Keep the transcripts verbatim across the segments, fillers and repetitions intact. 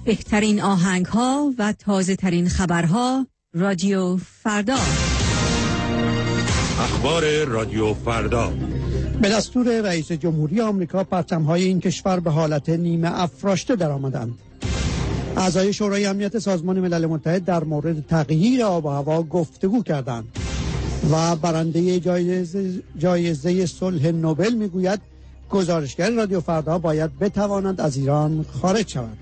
بهترین آهنگ ها و تازه ترین خبرها رادیو فردا. اخبار رادیو فردا. به دستور رئیس جمهوری آمریکا پرچم‌های این کشور به حالت نیمه افراشته درآمدند. اعضای شورای امنیت سازمان ملل متحد در مورد تغییر آب و هوا گفتگو کردند و برنده جایزه جایزه صلح نوبل میگوید گزارشگر رادیو فردا باید بتواند از ایران خارج شود.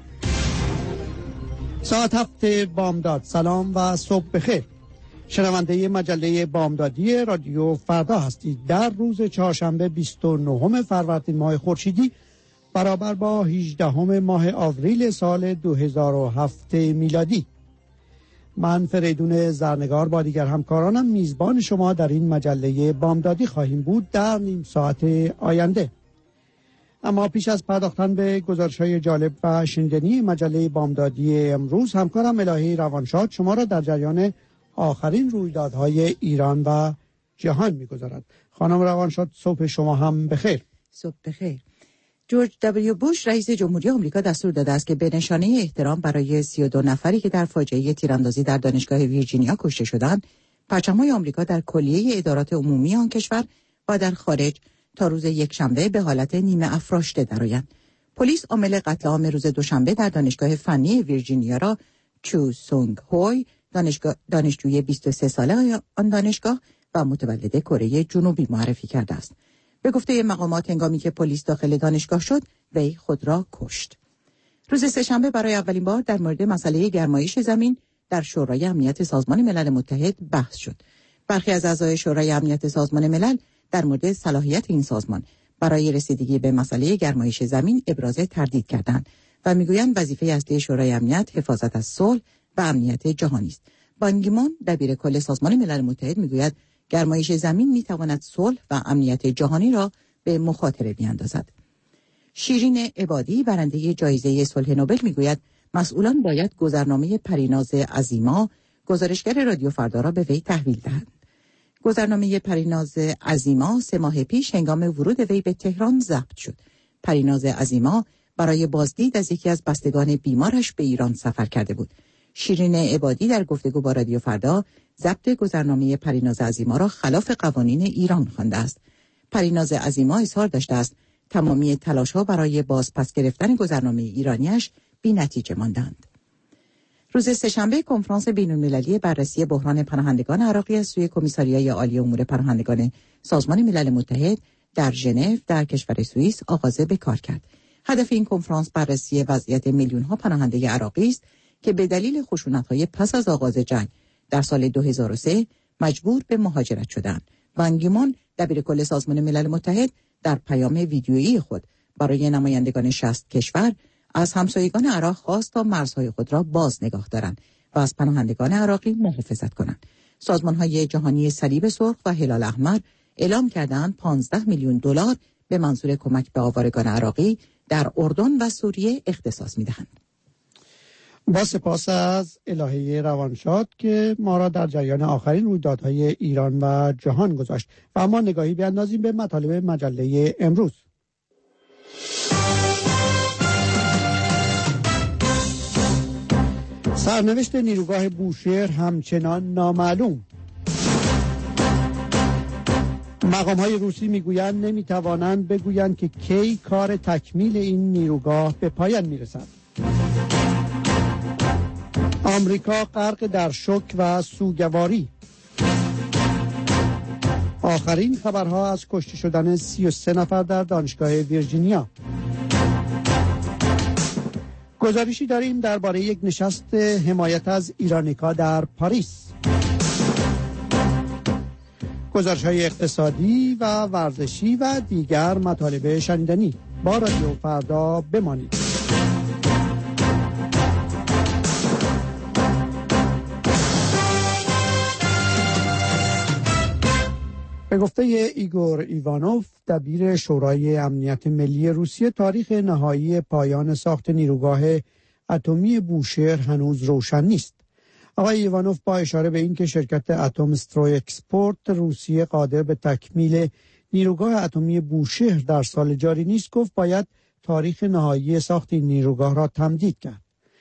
ساعت هفت بامداد. سلام و صبح بخیر. شنونده مجله بامدادی رادیو فردا هستید. در روز چهارشنبه بیست و نهم فروردین ماه خورشیدی برابر با هجدهم ماه آوریل سال دو هزار و هفت میلادی. من فریدون زرنگار با دیگر همکارانم میزبان شما در این مجله بامدادی خواهیم بود در نیم ساعت آینده. اما پیش از پرداختن به گزارش‌های جالب و شنیدنی مجله بامدادی امروز، همکارم الهی روانشاد شما را در جریان آخرین رویدادهای ایران و جهان می‌گذارد. خانم روانشاد، صبح شما هم بخیر. صبح بخیر. جورج دبلیو بوش رئیس جمهوری آمریکا دستور داده است که به نشانه احترام برای سی و دو نفری که در فاجعه تیراندازی در دانشگاه ویرجینیا کشته شدند، پرچم‌های آمریکا در کلیه ادارات عمومی آن کشور و در خارج تا روز یکشنبه به حالت نیمه افراشته درآیند. پلیس عامل قتل عام روز دوشنبه در دانشگاه فنی ویرجینیا را چو سونگ هوی، دانشگاه دانشجوی بیست و سه ساله آن دانشگاه و متولد کره جنوبی معرفی کرده است. به گفته مقامات هنگامی که پلیس داخل دانشگاه شد، وی خود را کشت. روز سه‌شنبه برای اولین بار در مورد مسئله گرمایش زمین در شورای امنیت سازمان ملل متحد بحث شد. برخی از اعضای شورای امنیت سازمان ملل در مورد صلاحیت این سازمان برای رسیدگی به مسئله گرمایش زمین ابراز تردید کردند و میگویند وظیفه اصلی شورای امنیت حفاظت از صلح و امنیت جهانی است. بان کی مون دبیر کل سازمان ملل متحد میگوید گرمایش زمین میتواند صلح و امنیت جهانی را به مخاطره بیاندازد. شیرین عبادی برنده جایزه صلح نوبل میگوید مسئولان باید گذرنامه پریناز عظیما، گزارشگر رادیو فردا، را به وی تحویل دهند. گذرنامه پریناز عظیما سه ماه پیش هنگام ورود وی به تهران ضبط شد. پریناز عظیما برای بازدید از یکی از بستگان بیمارش به ایران سفر کرده بود. شیرین عبادی در گفتگو با رادیو فردا ضبط گذرنامه پریناز عظیما را خلاف قوانین ایران خوانده است. پریناز عظیما اظهار داشته است تمامی تلاش‌ها برای بازپس گرفتن گذرنامه ایرانیش بی‌نتیجه ماندند. روز سه‌شنبه کنفرانس بین‌المللی بررسی بحران پناهندگان عراقی از سوی کمیساریای عالی امور پناهندگان سازمان ملل متحد در ژنو در کشور سوئیس آغاز به کار کرد. هدف این کنفرانس بررسی وضعیت میلیون‌ها پناهنده عراقی است که به دلیل خشونت‌های پس از آغاز جنگ در سال دو هزار و سه مجبور به مهاجرت شدند. بان کی مون دبیر کل سازمان ملل متحد در پیام ویدیویی خود برای نمایندگان شصت کشور از همسایگان عراق خواست تا مرزهای خود را باز نگاه دارند و از پناهندگان عراقی محافظت کنند. سازمان‌های جهانی صلیب سرخ و هلال احمر اعلام کردند پانزده میلیون دلار به منظور کمک به آوارگان عراقی در اردن و سوریه اختصاص می‌دهند. با سپاس از الهی روانشاد که ما را در جریان آخرین رویدادهای ایران و جهان گذاشت. و اما نگاهی بیاندازیم به مطالب مجله امروز. سرنوشت نیروگاه بوشهر همچنان نامعلوم. مقام‌های روسی میگویند نمیتوانند بگویند که کی کار تکمیل این نیروگاه به پایان میرسد. آمریکا غرق در شوک و سوگواری. آخرین خبرها از کشته شدن سی و سه نفر در دانشگاه ویرجینیا. گزارشی داریم درباره یک نشست حمایت از ایرانیکا در پاریس. گزارش‌های اقتصادی و ورزشی و دیگر مطالب شنیدنی. با رادیو فردا بمانید. به گفته ایگور ایوانوف دبیر شورای امنیت ملی روسیه، تاریخ نهایی پایان ساخت نیروگاه اتمی بوشهر هنوز روشن نیست. آقای ایوانوف با اشاره به اینکه شرکت اتم استروی اکسپورت روسیه قادر به تکمیل نیروگاه اتمی بوشهر در سال جاری نیست، گفت باید تاریخ نهایی ساخت این نیروگاه را تمدید کرد.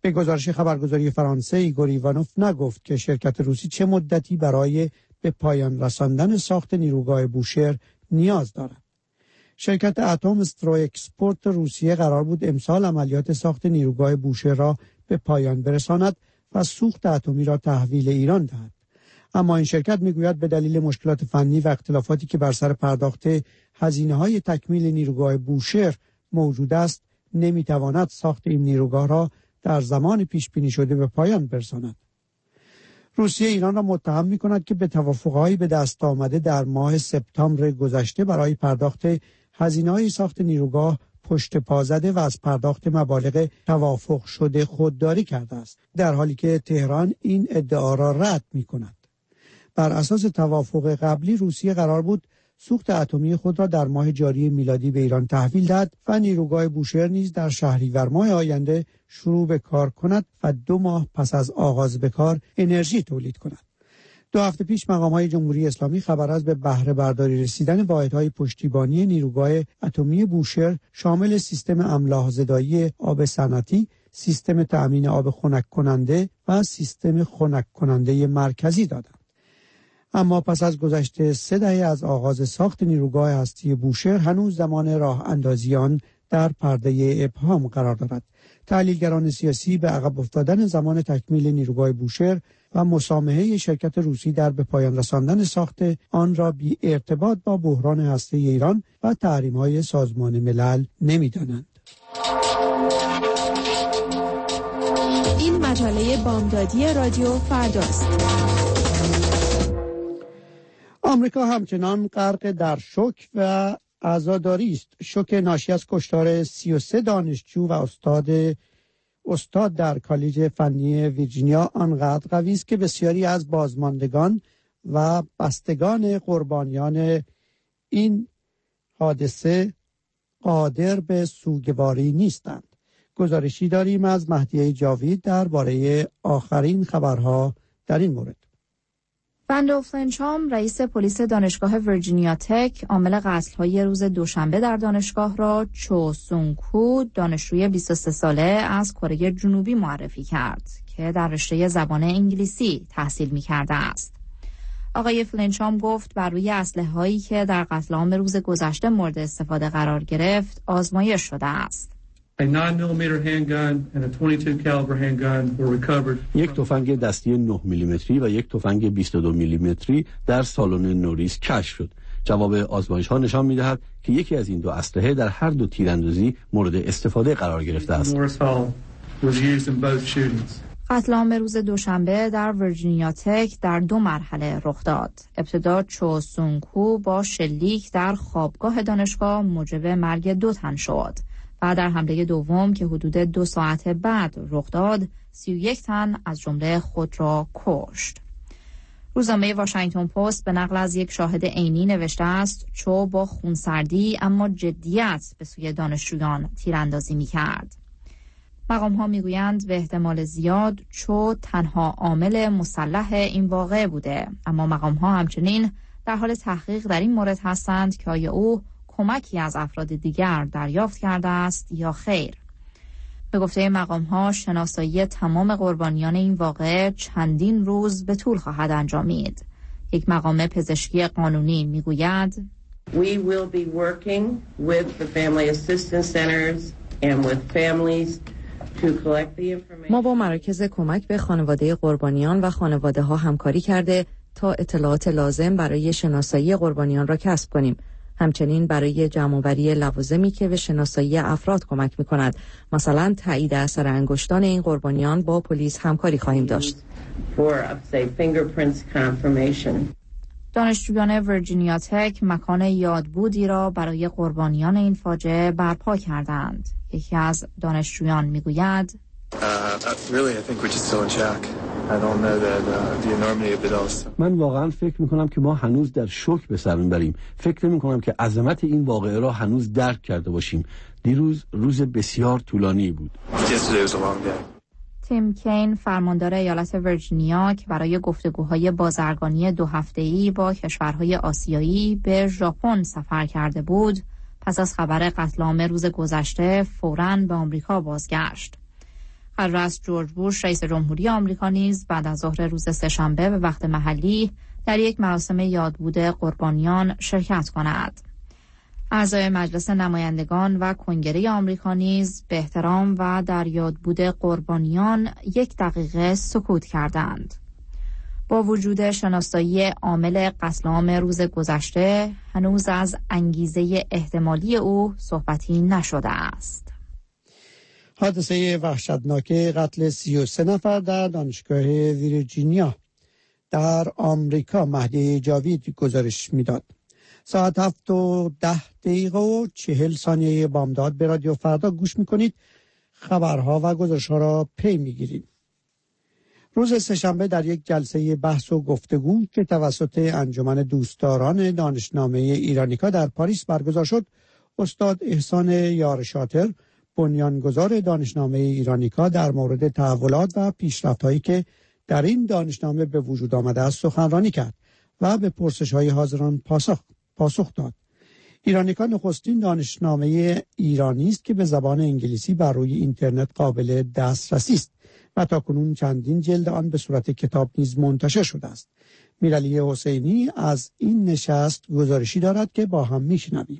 به گزارش خبرگزاری فرانسه ایگور ایوانوف نگفت که شرکت روسی چه مدتی برای به پایان رساندن ساخت نیروگاه بوشهر نیاز دارد. شرکت اتم استرو اکسپورت روسیه قرار بود امسال عملیات ساخت نیروگاه بوشهر را به پایان برساند و سوخت اتمی را تحویل ایران دهد. اما این شرکت میگوید به دلیل مشکلات فنی و اختلافاتی که بر سر پرداخت هزینه‌های تکمیل نیروگاه بوشهر موجود است، نمیتواند ساخت این نیروگاه را در زمان پیش بینی شده به پایان برساند. روسیه ایران را متهم می‌کند که به توافق‌هایی به دست آمده در ماه سپتامبر گذشته برای پرداخت هزینه‌های ساخت نیروگاه پشت پا زده و از پرداخت مبالغ توافق شده خودداری کرده است، در حالی که تهران این ادعا را رد می‌کند. بر اساس توافق قبلی روسیه قرار بود سوخت اتمی خود را در ماه جاری میلادی به ایران تحویل دهد و نیروگاه بوشهر نیز در شهریور ماه آینده شروع به کار کند و دو ماه پس از آغاز به کار انرژی تولید کند. دو هفته پیش مقام‌های جمهوری اسلامی خبر از به بهره برداری رسیدن واحدهای پشتیبانی نیروگاه اتمی بوشهر شامل سیستم املاح زدایی آب صنعتی، سیستم تأمین آب خنک کننده و سیستم خنک کننده مرکزی دادند. اما پس از گذشت سه دهه از آغاز ساخت نیروگاه هستی بوشهر هنوز زمان راه اندازی آن در پرده ابهام قرار دارد. تحلیلگران سیاسی به عقب افتادن زمان تکمیل نیروگاه بوشهر و مسامحه شرکت روسی در به پایان رساندن ساخت آن را بی ارتباط با بحران هسته ایران و تحریم‌های سازمان ملل نمی‌دانند. این مجله بامدادی رادیو فرداست. آمریکا همچنان غرق در شوک و عزاداری است. شوک ناشی از کشتار سی و سه دانشجو و استاد استاد در کالج فنی ویرجینیا آنقدر قوی است که بسیاری از بازماندگان و بستگان قربانیان این حادثه قادر به سوگواری نیستند. گزارشی داریم از مهدیه جاوید درباره آخرین خبرها در این مورد. وندو فلنچام رئیس پلیس دانشگاه ویرجینیا تک عامل قتل‌های روز دوشنبه در دانشگاه را چو سونگ هو دانشجوی بیست و سه ساله از کره جنوبی معرفی کرد که در رشته زبان انگلیسی تحصیل می‌کرده است. آقای فلنچام گفت بر روی اسلحه‌هایی که در قتل عام روز گذشته مورد استفاده قرار گرفت آزمایش شده است. یک تفنگ دستی نه میلیمتری و یک تفنگ بیست و دو میلیمتری در سالن نوریس کشف شد. جواب آزمایش ها نشان می‌دهد که یکی از این دو اسلحه در هر دو تیراندازی مورد استفاده قرار گرفته است. قتل عام روز دوشنبه در ویرجینیا تک در دو مرحله رخ داد. ابتدا چو سونگ هو با شلیک در خوابگاه دانشگاه موجب مرگ دو تن شد. و در حمله دوم که حدود دو ساعت بعد رخ داد، سی و یک تن از جمله خود را کشت. روزنامه واشنگتن پست به نقل از یک شاهد عینی نوشته است چو با خونسردی اما جدیت به سوی دانشجویان تیراندازی می‌کرد. مقام‌ها می‌گویند به احتمال زیاد چو تنها عامل مسلح این واقعه بوده، اما مقام‌ها همچنین در حال تحقیق در این مورد هستند که آیا او کمکی از افراد دیگر دریافت کرده است یا خیر. به گفته مقام‌ها شناسایی تمام قربانیان این واقعه چندین روز به طول خواهد انجامید. یک مقام پزشکی قانونی میگوید We will be working with the family assistance centers and with families to collect the information. ما با مراکز کمک به خانواده قربانیان و خانواده ها همکاری کرده تا اطلاعات لازم برای شناسایی قربانیان را کسب کنیم. همچنین برای جمع‌آوری لوازمی که به شناسایی افراد کمک می‌کند، مثلا تایید اثر انگشتان این قربانیان، با پلیس همکاری خواهیم داشت. دانشجویان ویرجینیا تک مکان یادبودی را برای قربانیان این فاجعه برپا کردند. یکی از دانشجویان میگوید من واقعا فکر میکنم که ما هنوز در شوک به سر میبریم. فکر نمیکنم که عظمت این واقعه را هنوز درک کرده باشیم. دیروز روز بسیار طولانی بود. تیم کین فرماندار ایالت ویرجینیا که برای گفتگوهای بازرگانی دو هفته‌ای با کشورهای آسیایی به ژاپن سفر کرده بود، پس از خبر قتل عام روز گذشته فوراً به آمریکا بازگشت. قرار است جورج بوش رئیس جمهوری آمریکا نیز بعد از ظهر روز سه‌شنبه به وقت محلی در یک مراسم یادبود قربانیان شرکت کند. اعضای مجلس نمایندگان و کنگره آمریکا نیز به احترام و در یادبود قربانیان یک دقیقه سکوت کردند. با وجود شناسایی عامل قتل عام روز گذشته، هنوز از انگیزه احتمالی او صحبتی نشده است. حادثه وحشتناک قتل سی و سه نفر در دانشگاه ویرجینیا در آمریکا مهدی جاوید گزارش میداد. ساعت هفت و ده دقیقه و چهل ثانیه بامداد به رادیو فردا گوش میکنید. خبرها و گزارشها را پی میگیرید. روز سه‌شنبه در یک جلسه بحث و گفتگو که توسط انجمن دوستداران دانشنامه ایرانیکا در پاریس برگزار شد، استاد احسان یارشاتر، بنیانگذار دانشنامه ایرانیکا، در مورد تحولات و پیشرفت‌هایی که در این دانشنامه به وجود آمده است سخنرانی کرد و به پرسش‌های حاضران پاسخ پاسخ داد. ایرانیکا نخستین دانشنامه ایرانی است که به زبان انگلیسی بر روی اینترنت قابل دسترسی است و تاکنون چندین جلد آن به صورت کتاب نیز منتشر شده است. میرعلی حسینی از این نشست گزارشی دارد که با هم میشنویم.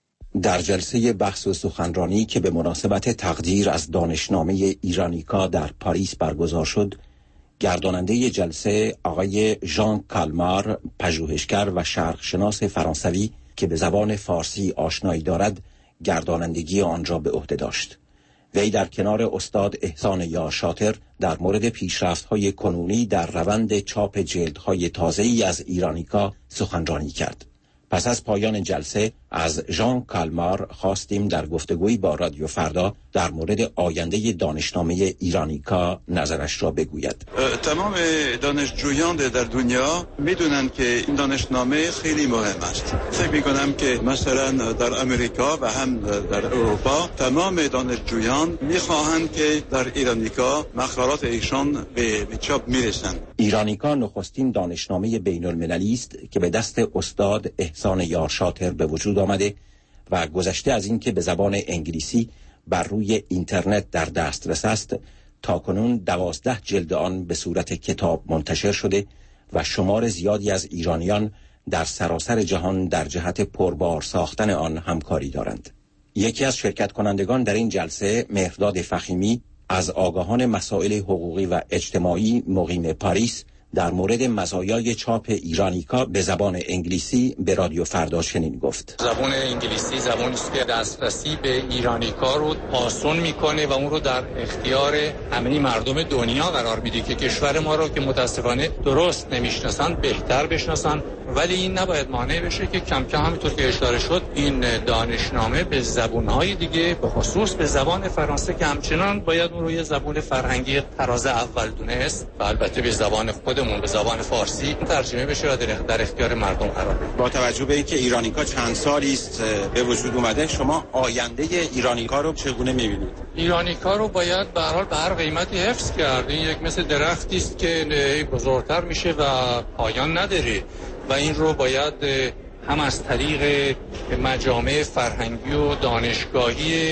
در جلسه بحث و سخنرانی که به مناسبت تقدیر از دانشنامه ایرانیکا در پاریس برگزار شد، گرداننده جلسه آقای ژان کالمار، پژوهشگر و شرقشناس فرانسوی که به زبان فارسی آشنایی دارد، گردانندگی آن را به عهده داشت. وی در کنار استاد احسان یارشاتر در مورد پیشرفت‌های کنونی در روند چاپ جلدهای تازه‌ای از ایرانیکا سخنرانی کرد. پس از پایان جلسه از ژان کالمار خواستیم در گفتگویی با رادیو فردا در مورد آینده دانشنامه ایرانیکا نظرش را بگوید. تمام دانشجویان در دنیا میدونن که این دانشنامه خیلی مهم است. فکر میکنم که مثلا در امریکا و هم در اروپا تمام دانشجویان میخواهند که در ایرانیکا مقالات ایشان به چاپ میرسن. ایرانیکا نخستین دانشنامه بین المللی است که به دست استاد احسان یارشاتر به وجود آمده و گذشته از این که به زبان انگلیسی بر روی اینترنت در دسترس است، تاکنون دوازده جلد آن به صورت کتاب منتشر شده و شمار زیادی از ایرانیان در سراسر جهان در جهت پربار ساختن آن همکاری دارند. یکی از شرکت کنندگان در این جلسه، مهرداد فخیمی، از آگاهان مسائل حقوقی و اجتماعی مقیم پاریس در مورد مزایای چاپ ایرانیکا به زبان انگلیسی به رادیو فردا چنین گفت: زبان انگلیسی زبانی است که دسترسی به ایرانیکا رو آسان میکنه و اون رو در اختیار همه مردم دنیا قرار میده که کشور ما رو که متاسفانه درست نمیشناسن بهتر بشناسن، ولی این نباید مانع بشه که کم کم همینطور که اشاره شد این دانشنامه به زبانهای دیگه، به خصوص به زبان فرانسه که همچنان باید اون رو یه زبان فرهنگی طراز اول دونست و البته به زبان خودمون به زبان فارسی ترجمه بشه و در اختیار مردم قرار بگیره. با توجه به اینکه ایرانیکا چند سالی است به وجود اومده، شما آینده ایرانیکا رو چگونه می‌بینید؟ ایرانیکا رو باید به هر حال به هر قیمتی حفظ کرد. این یک مثل درختی است که بزرگتر میشه و پایان نداره و این رو باید هم از طریق مجامع فرهنگی و دانشگاهی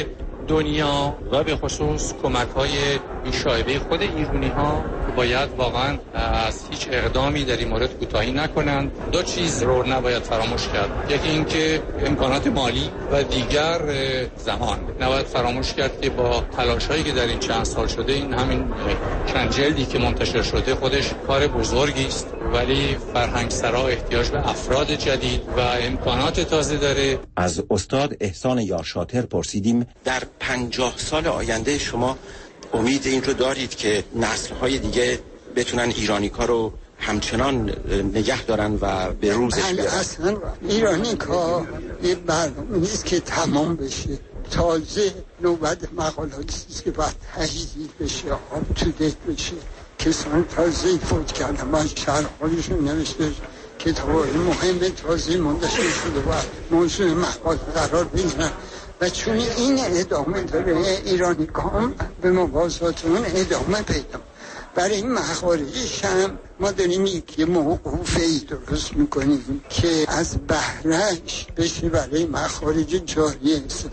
دنیا و به خصوص کمک‌های بی‌شایبه خود ایرانی‌ها باید واقعا از هیچ اقدامی در این مورد کوتاهی نکنند. دو چیز رو نباید فراموش کرد: یکی اینکه امکانات مالی و دیگر زمان. نباید فراموش کرد که با تلاش‌هایی که در این چند سال شده، این همین چند جلدی که منتشر شده خودش کار بزرگی است، ولی فرهنگسرا احتیاج به افراد جدید و امکانات تازه داره. از استاد احسان یارشاتر پرسیدیم در پنجاه سال آینده شما امید این رو دارید که نسل‌های دیگه بتونن ایرانیکا رو همچنان نگه دارن و به روزش برن؟ اصلا ایرانیکا یه برنامه نیست که تمام بشه. تازه نوبت مقالاتی که باید تجدید بشه، آپ تو دیت بشه. کسان تازه فوت کردن، من شرحالشون نوشته کتابای مهم تازه منتشر شده و موضوع مقاله قرار بگیرن و چون این ادامه داره ایرانیکا هم به موازات اون ادامه پیدا. برای این مخارجش هم ما داریم یک موقوفه‌ای درست میکنیم که از بهرهش بشه برای مخارج جاری استفاده.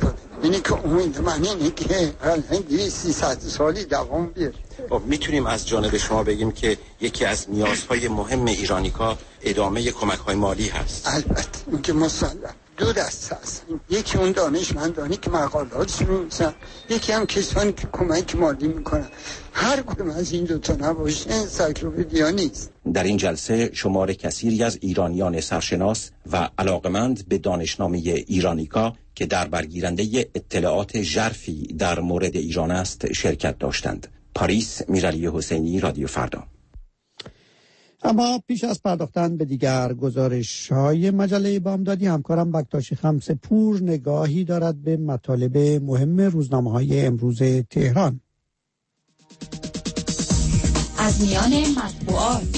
اینی که امید من اینه که دویست سیصد سالی دوام بیاره. خب میتونیم از جانب شما بگیم که یکی از نیازهای مهم ایرانیکا ادامه کمک‌های مالی هست؟ البته این که مسلم. دو دسته هست، یکی اون دانشمندانی که مقالات می‌نویسن، یکی هم کسانی که کمک مالی میکنن. هر کدوم از این دو تا نباشه انسایکلوپدیا نیست. در این جلسه شمار کثیری از ایرانیان سرشناس و علاقمند به دانشنامه ایرانیکا که در برگیرنده اطلاعات ژرفی در مورد ایران است شرکت داشتند. پاریس، میرعلی حسینی، رادیو فردا. اما پیش از پرداختن به دیگر گزارش‌های مجله بامدادی، همکارم بکتاش خمس پور نگاهی دارد به مطالب مهم روزنامه‌های امروز تهران. از میان مطبوعات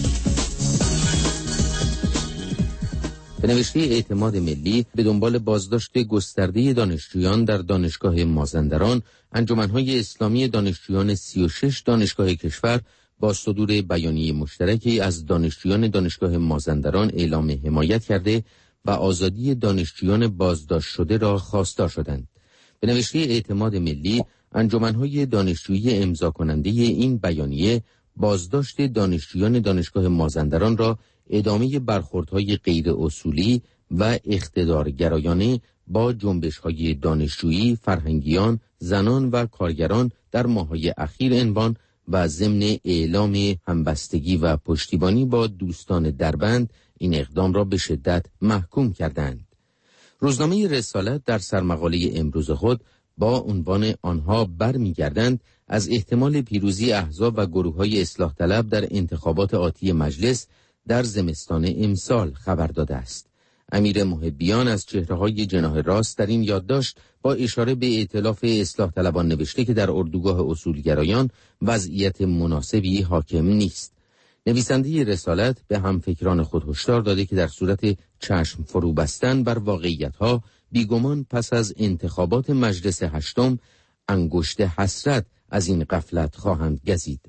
به نوشته اعتماد ملی، به دنبال بازداشت گسترده دانشجویان در دانشگاه مازندران، انجمن‌های اسلامی دانشجویان سی و شش دانشگاه کشور با صدور بیانیه مشترکی از دانشجویان دانشگاه مازندران اعلام حمایت کرده و آزادی دانشجویان بازداشت شده را خواستار شدند. به نوشته اعتماد ملی، انجمن‌های دانشجویی امضا کننده این بیانیه بازداشت دانشجویان دانشگاه مازندران را ادامه برخوردهای غیر اصولی و اقتدارگرایانه با جنبش‌های دانشجویی، فرهنگیان، زنان و کارگران در ماه‌های اخیر عنوان و ضمن اعلام همبستگی و پشتیبانی با دوستان دربند این اقدام را به شدت محکوم کردند. روزنامه رسالت در سرمقاله امروز خود با عنوان آنها برمیگردند از احتمال پیروزی احزاب و گروه‌های اصلاح طلب در انتخابات آتی مجلس در زمستان امسال خبر داده است. امیر محبیان از چهره‌های جناح راست در این یادداشت با اشاره به ائتلاف اصلاح طلبان نوشته که در اردوگاه اصولگرایان وضعیت مناسبی حاکم نیست. نویسنده رسالت به همفکران خود هشدار داده که در صورت چشم فرو بستن بر واقعیت‌ها بیگمان پس از انتخابات مجلس هشتم انگشت حسرت از این غفلت خواهند گزید.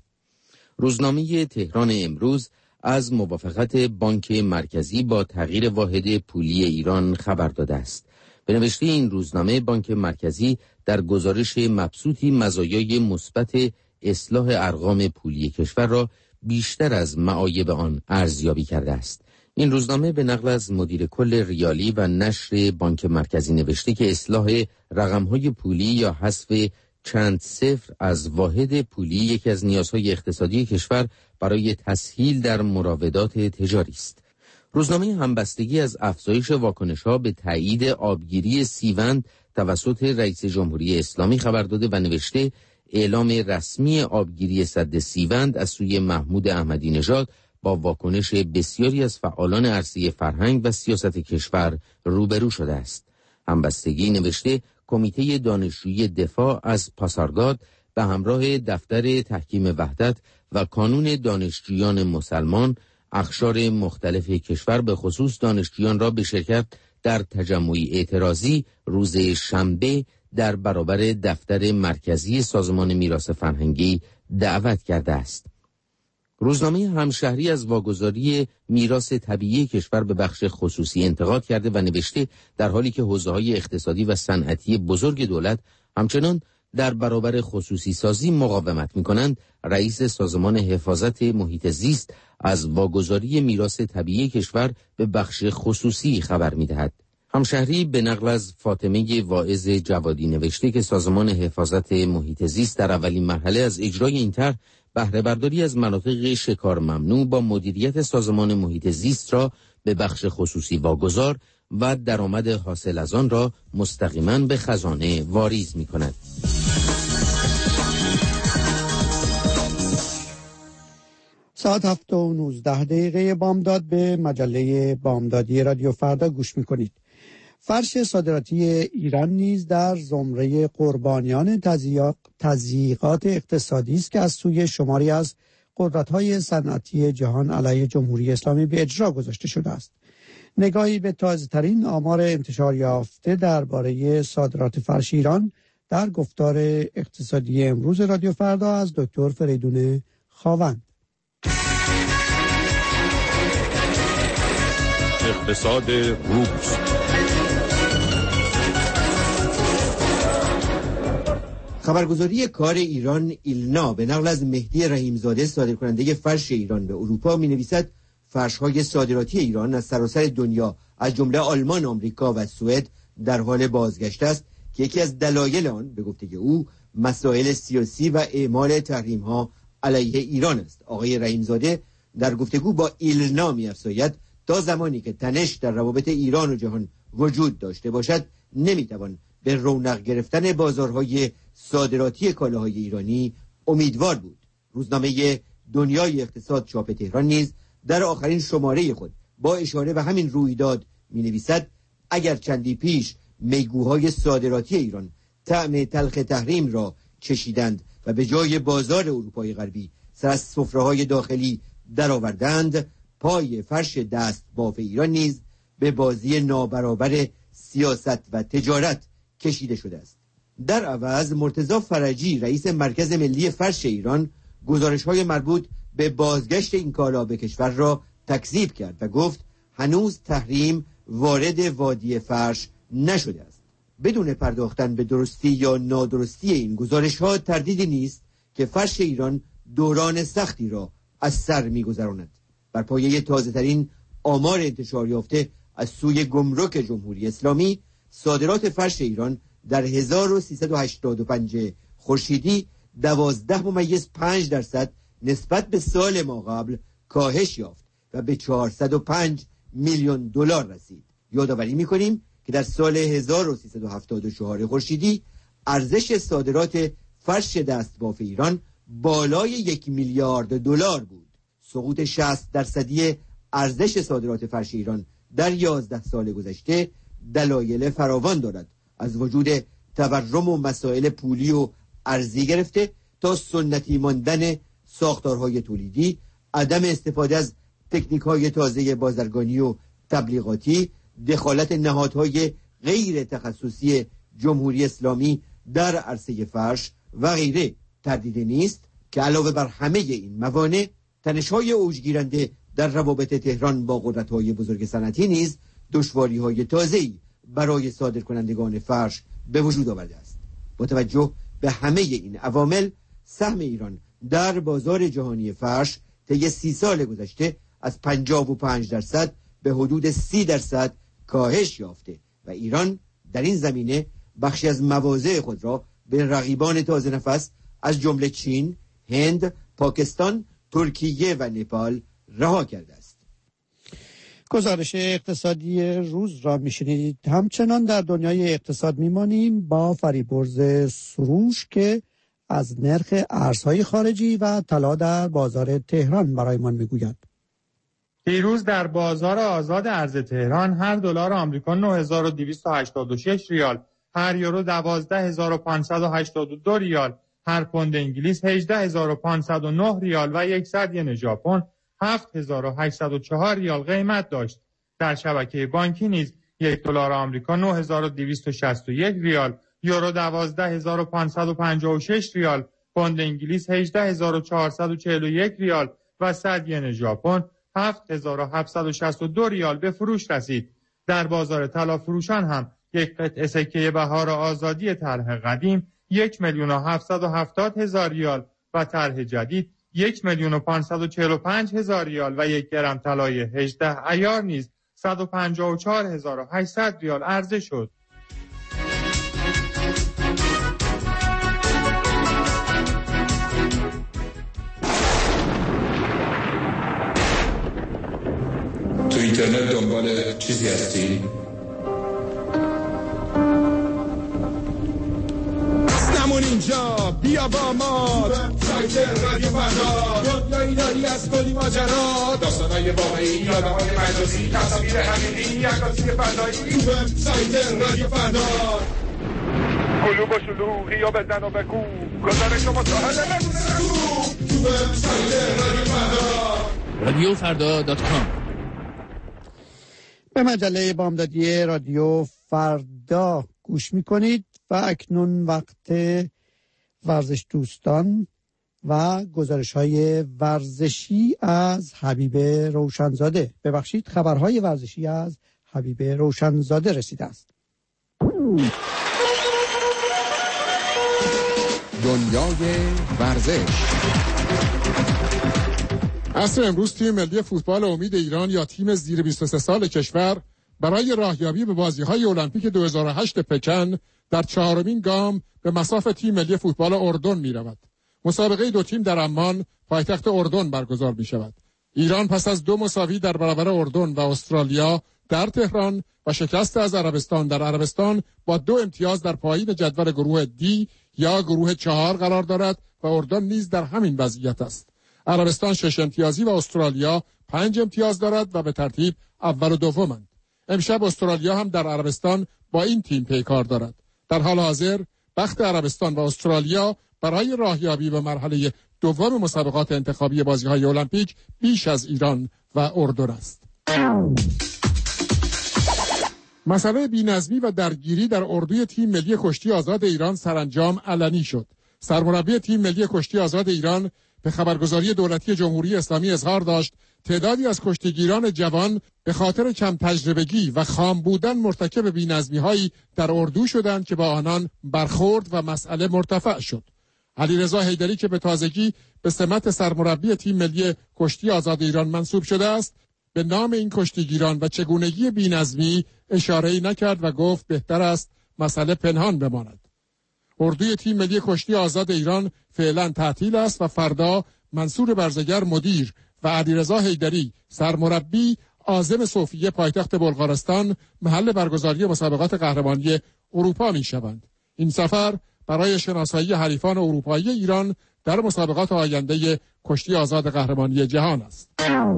روزنامه تهران امروز از موافقت بانک مرکزی با تغییر واحد پولی ایران خبر داده است. به نوشته این روزنامه، بانک مرکزی در گزارش مبسوطی مزایای مثبت اصلاح ارقام پولی کشور را بیشتر از معایب آن ارزیابی کرده است. این روزنامه به نقل از مدیر کل ریالی و نشر بانک مرکزی نوشته که اصلاح رقم‌های پولی یا حذف چند صفر از واحد پولی یکی از نیازهای اقتصادی کشور برای تسهیل در مراودات تجاری است. روزنامه همبستگی از افزایش واکنش‌ها به تایید آبگیری سیوند توسط رئیس جمهوری اسلامی خبر داده و نوشته اعلام رسمی آبگیری سد سیوند از سوی محمود احمدی نژاد با واکنش بسیاری از فعالان عرصه فرهنگ و سیاست کشور روبرو شده است. همبستگی نوشته کمیته دانشجویی دفاع از پاسارگاد به همراه دفتر تحکیم وحدت و کانون دانشجویان مسلمان اقشار مختلف کشور به خصوص دانشجویان را به شرکت در تجمعی اعتراضی روز شنبه در برابر دفتر مرکزی سازمان میراث فرهنگی دعوت کرده است. روزنامه همشهری از واگذاری میراث طبیعی کشور به بخش خصوصی انتقاد کرده و نوشته در حالی که حوزه‌های اقتصادی و صنعتی بزرگ دولت همچنان در برابر خصوصی سازی مقاومت می‌کنند، رئیس سازمان حفاظت محیط زیست از واگذاری میراث طبیعی کشور به بخش خصوصی خبر می‌دهد. همشهری به نقل از فاطمه واعظ جوادی نوشته که سازمان حفاظت محیط زیست در اولین مرحله از اجرای این طرح بهره برداری از مناطق شکار ممنوع با مدیریت سازمان محیط زیست را به بخش خصوصی واگذار و درآمد حاصل از آن را مستقیما به خزانه واریز می‌کند. ساعت هفت و نوزده دقیقه بامداد به مجله بامدادی رادیو فردا گوش می‌کنید. فرش صادراتی ایران نیز در زمره قربانیان تضییقات اقتصادی است که از سوی شماری از قدرت‌های صنعتی جهان علیه جمهوری اسلامی به اجرا گذاشته شده است. نگاهی به تازه‌ترین آمار انتشار یافته درباره صادرات فرش ایران در گفتار اقتصادی امروز رادیو فردا از دکتر فریدون خاوند. اقتصاد روز. خبرگزاری کار ایران ایلنا به نقل از مهدی رحیمزاده صادرکننده فرش ایران به اروپا می‌نویسد فرش‌های صادراتی ایران از سراسر دنیا از جمله آلمان، آمریکا و سوئد در حال بازگشت است که یکی از دلایل آن به گفته او مسائل سیاسی و اعمال تحریم‌ها علیه ایران است. آقای رحیمزاده در گفتگو با ایلنا می‌افزاید تا زمانی که تنش در روابط ایران و جهان وجود داشته باشد نمی‌توان به رونق گرفتن بازارهای صادراتی کالاهای ایرانی امیدوار بود. روزنامه دنیای اقتصاد چاپ تهران نیز در آخرین شماره خود با اشاره به همین رویداد می‌نویسد اگر چندی پیش میگوهای صادراتی ایران طعم تلخ تحریم را چشیدند و به جای بازار اروپای غربی سر از سفره‌های داخلی درآوردند، پای فرش دست باف ایران نیز به بازی نابرابر سیاست و تجارت کشیده شده است. در عوض مرتضی فرجی رئیس مرکز ملی فرش ایران گزارش‌های مربوط به بازگشت این کالا به کشور را تکذیب کرد و گفت هنوز تحریم وارد وادی فرش نشده است. بدون پرداختن به درستی یا نادرستی این گزارش‌ها تردیدی نیست که فرش ایران دوران سختی را از سر می‌گذراند. بر پایه تازه‌ترین آمار انتشار یافته از سوی گمرک جمهوری اسلامی، صادرات فرش ایران در هزار و سیصد و هشتاد و پنج خورشیدی دوازده ممیز پنج درصد نسبت به سال ما قبل کاهش یافت و به چهارصد و پنج میلیون دلار رسید. یادآوری می‌کنیم که در سال هزار و سیصد و هفتاد و چهار خورشیدی ارزش صادرات فرش دستباف ایران بالای یک میلیارد دلار بود. سقوط شصت درصدی ارزش صادرات فرش ایران در یازده سال گذشته دلایل فراوان دارد، از وجود تورم و مسائل پولی و ارزی گرفته تا سنتی ماندن ساختارهای تولیدی، عدم استفاده از تکنیک‌های تازه بازرگانی و تبلیغاتی، دخالت نهادهای غیر تخصصی جمهوری اسلامی در عرصه فرش و غیره. تردید نیست که علاوه بر همه این موانع، تنش‌های اوجگیرنده در روابط تهران با قدرت‌های بزرگ صنعتی نیز دشواری‌های تازه‌ای برای صادرکنندگان فرش به وجود آورده است. با توجه به همه این عوامل، سهم ایران در بازار جهانی فرش طی سی سال گذشته از پنجاه و پنج درصد به حدود سی درصد کاهش یافته و ایران در این زمینه بخشی از مواضع خود را به رقیبان تازه نفس از جمله چین، هند، پاکستان، ترکیه و نپال رها کرده است. گزارش اقتصادی روز را میشنید. همچنان در دنیای اقتصاد میمانیم با فریبرز سروش که از نرخ ارزهای خارجی و طلا در بازار تهران برایمان میگوید. دیروز در بازار آزاد ارز تهران هر دلار آمریکا نه هزار و دویست و هشتاد و شش ریال، هر یورو دوازده هزار و پانصد و هشتاد و دو ریال، هر پوند انگلیس هجده هزار و پانصد و نه ریال و صد ین ژاپن هفت هزار و هشتصد و چهار ریال قیمت داشت. در شبکه بانکی نیز یک دلار آمریکا نه هزار و دویست و شصت و یک ریال، یورو دوازده هزار و پانصد و پنجاه و شش ریال، پوند انگلیس هجده هزار و چهارصد و چهل و یک ریال و صد ین ژاپن هفت هزار و هفتصد و شصت و دو ریال به فروش رسید. در بازار طلا فروشان هم یک قطعه سکه بهار آزادی طرح قدیم یک میلیون و هفتصد و هفتاد هزار ریال و طرح جدید یک میلیون و پانصد و چهل و پنج هزار ریال و یک گرم طلای هجده عیار نیز صد و پنجاه و چهار هزار و هشتصد ریال عرضه شد. تو اینترنت دنبال چیزی هستی؟ نمون اینجا بیا با ما سایت رادیو فردا، دنیایی داری از کلی ماجرا، داستانای واقعی، آدمای مجازی، تصاویر حقیقی، عکاسی فضایی، تو سایت رادیو فردا. قلوب و شلوغی و بدن و بگو گزارش و مصاحبه بدون سکو تو سایت رادیو فردا رادیو فردا دات کام. به مجله بامدادی رادیو فردا گوش میکنید و اکنون وقت ورزش دوستان و گزارش های ورزشی از حبیب روشنزاده ببخشید خبرهای ورزشی از حبیب روشنزاده رسیده است. دنیای ورزش. عصر امروز تیم ملی فوتبال امید ایران یا تیم زیر بیست و سه سال کشور برای راهیابی به بازی‌های المپیک دو هزار و هشت پکن در چهارمین گام به مصاف تیم ملی فوتبال اردن می‌رود. مسابقه دو تیم در عمان پایتخت اردن برگزار می‌شود. ایران پس از دو مساوی در برابر اردن و استرالیا در تهران و شکست از عربستان در عربستان با دو امتیاز در پایین جدول گروه دی یا گروه چهار قرار دارد و اردن نیز در همین وضعیت است. عربستان شش امتیازی و استرالیا پنج امتیاز دارد و به ترتیب اول و دومند. امشب استرالیا هم در عربستان با این تیم پیکار دارد. در حال حاضر بخت عربستان و استرالیا برای راهیابی به مرحله دوم مسابقات انتخابی بازی‌های المپیک بیش از ایران و اردن است. مسئله بی‌نظمی و درگیری در اردوی تیم ملی کشتی آزاد ایران سرانجام علنی شد. سرمربی تیم ملی کشتی آزاد ایران به خبرگزاری دولتی جمهوری اسلامی اظهار داشت تعدادی از کشتیگیران جوان به خاطر کم تجربگی و خام بودن مرتکب بی‌نظمی‌هایی در اردو شدند که با آنان برخورد و مسئله مرتفع شد. علیرضا حیدری که به تازگی به سمت سرمربی تیم ملی کشتی آزاد ایران منصوب شده است، به نام این کشتیگیران و چگونگی بی‌نظمی اشاره‌ای نکرد و گفت بهتر است مسئله پنهان بماند. اردوی تیم ملی کشتی آزاد ایران فعلا تعطیل است و فردا منصور برزگر مدیر و علیرضا حیدری سرمربی عازم صوفیه پایتخت بلغارستان محل برگزاری مسابقات قهرمانی اروپا می‌شوند. این سفر برای شناسایی حریفان اروپایی ایران در مسابقات آینده کشتی آزاد قهرمانی جهان است.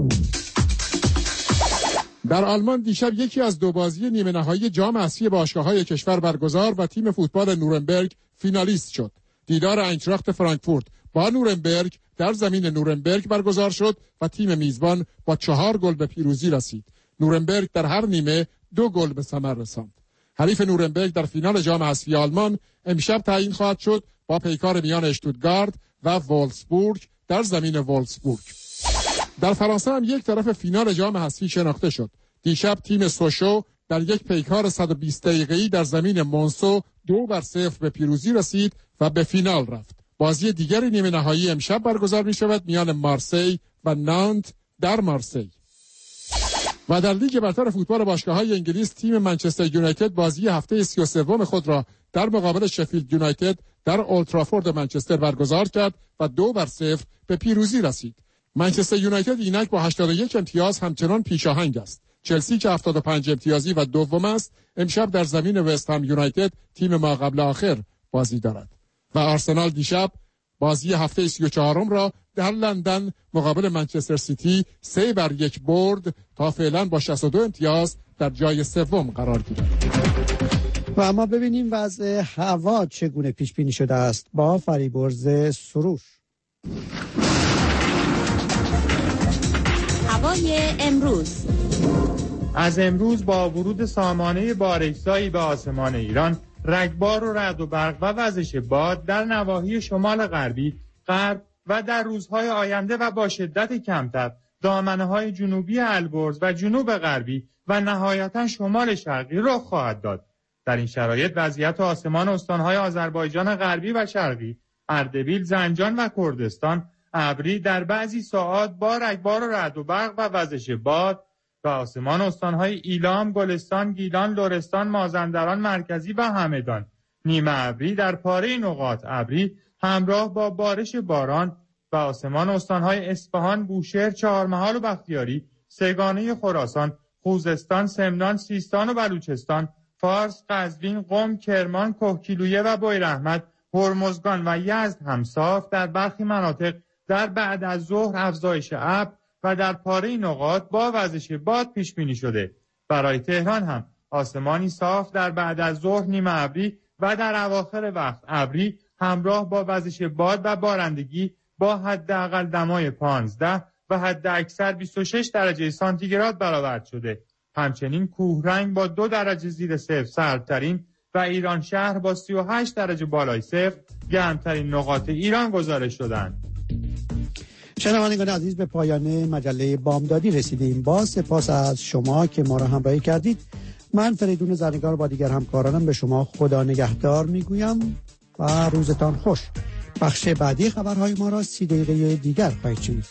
در آلمان دیشب یکی از دو بازی نیمه نهایی جام اسفی باشگاه‌های کشور برگزار و تیم فوتبال نورنبرگ فینالیست شد. دیدار اینتراخت فرانکفورت با نورنبرگ در زمین نورنبرگ برگزار شد و تیم میزبان با چهار گل به پیروزی رسید. نورنبرگ در هر نیمه دو گل به ثمر رساند. حریف نورنبرگ در فینال جام اسفی آلمان امشب تعیین خواهد شد با پیکار میان اشتوتگارت و وولفسبورگ در زمین وولفسبورگ. در فرانسه هم یک طرف فینال جام اسفی شناخته شد. دیشب تیم سوشو در یک پیکار صد و بیست دقیقه‌ای در زمین مونسو دو بر صفر به پیروزی رسید و به فینال رفت. بازی دیگری نیمه نهایی امشب برگزار می شود میان مارسی و نانت در مارسی. و در لیگ برتر فوتبال باشگاه‌های انگلیس تیم منچستر یونایتد بازی هفته سی و سوم خود را در مقابل شفیلد یونایتد در اولترافورد منچستر برگزار کرد و دو بر صفر به پیروزی رسید. منچستر یونایتد اینک با هشتاد و یک امتیاز همچنان پیشاهنگ است. چلسی که هفتاد و پنج امتیازی و دوم است امشب در زمین وست هم یونایتد تیم ما قبل آخر بازی دارد. و آرسنال دیشب بازی هفته سی و چهارم را در لندن مقابل منچستر سیتی سه بر یک برد تا فعلا با شصت و دو امتیاز در جای سوم قرار گیرد. و اما ببینیم وضع هوا چگونه پیش بینی شده است با فریبرز سروش. هوای امروز. از امروز با ورود سامانه بارش‌زایی به آسمان ایران، رگبار و رعد و برق و وزش باد در نواحی شمال غربی، غرب و در روزهای آینده و با شدت کمتر دامنه‌های جنوبی البرز و جنوب غربی و نهایتاً شمال شرقی رخ خواهد داد. در این شرایط وضعیت آسمان استان‌های آذربایجان غربی و شرقی، اردبیل، زنجان و کردستان ابری در بعضی ساعات با رگبار و رعد و برق و وزش باد و آسمان استان‌های ایلام، گلستان، گیلان، لرستان، مازندران مرکزی و همدان نیمه ابری در پاره نقاط ابری همراه با بارش باران و آسمان استان‌های اصفهان، بوشهر، چهارمحال و بختیاری، سگانه خراسان، خوزستان، سمنان، سیستان و بلوچستان، فارس، قزوین، قم، کرمان، کهگیلویه و بویراحمد، هرمزگان و یزد هم صاف، در برخی مناطق در بعد از ظهر افزایش ابر و در پاره نقاط با وزش باد پیش بینی شده. برای تهران هم آسمانی صاف در بعد از ظهر نیمه ابری و در اواخر وقت ابری همراه با وزش باد و بارندگی با حداقل دمای پانزده و حد اکثر بیست و شش درجه سانتیگراد برآورد شده. همچنین کوهرنگ با دو درجه زیر صفر سردترین و ایران شهر با سی و هشت درجه بالای صفر گرمترین نقاط ایران گزارش شدند. شنوندگان عزیز، به پایان مجله بامدادی رسیدیم. با سپاس از شما که ما را همراهی کردید. من فریدون زرنگار با دیگر همکارانم به شما خدا نگهدار میگویم و روزتان خوش. بخش بعدی خبرهای ما را سی دقیقه دیگر خواهید شنید.